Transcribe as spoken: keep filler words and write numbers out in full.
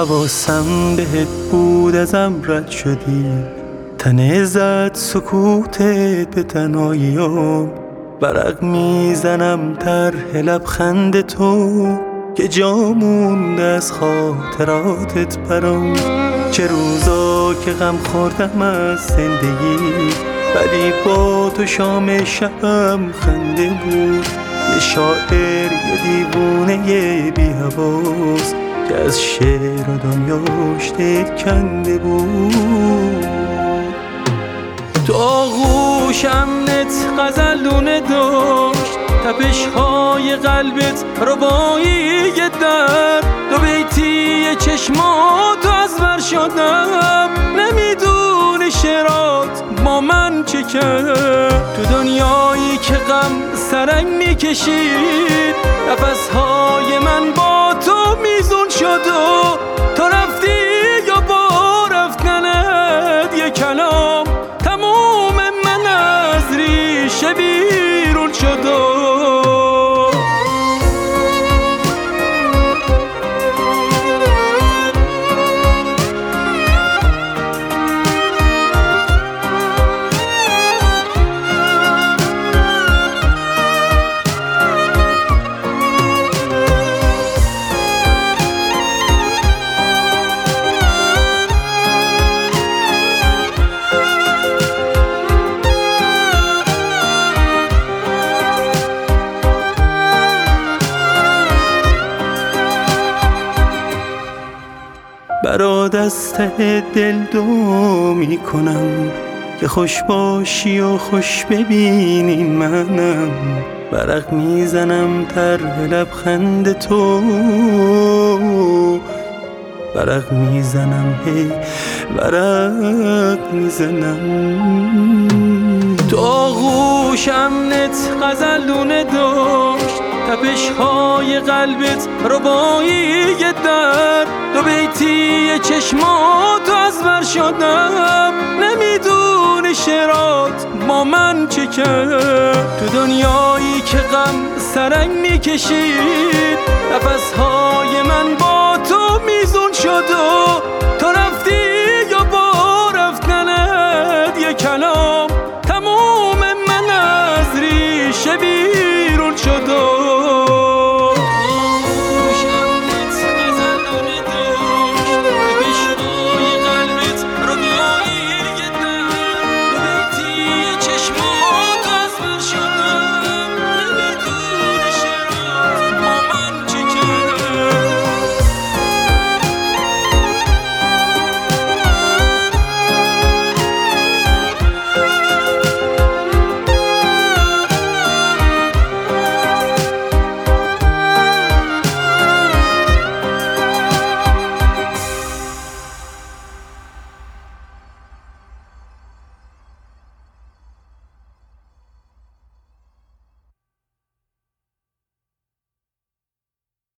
حواسم بهت بود ازم رد شدی، تنه زد سکوتت به تنهاییام. برق میزنم طرح لبخند تو که جا مونده از خاطراتت برام. چه روزا که غم خوردم از زندگی، ولی با تو شام شبم خنده بود. یه شاعر یه دیوونه یه بی حواس که از شعر و دنیاش دید کنده بود. تو آغوش امنت غزلونه داشت، تپش های قلبت ربایی درد. دو بیتی چشماتو از بر شدم، نمیدونی شعرات با من چه کرد. تو دنیایی که غم سرنگ میکشید، نفسهای من با تو میزون شد و تو رفتی یا با رفتنت یه کلام تموم من از ریشه بیرون شد. برات از ته دل دو می کنم که خوش باشی و خوش ببینی منم. برق میزنم طرح لبخند تو، برق میزنم هی برق میزنم. تو آغوش امنت غزلونه داشت، تپش های قلبت ربایی درد. دو بیتی چشماتو از بر شدم، نمیدونی شعرات با من چه کرد. تو دنیایی که غم سرنگ میکشید، نفسهای من با تو میزون شد و تو رفت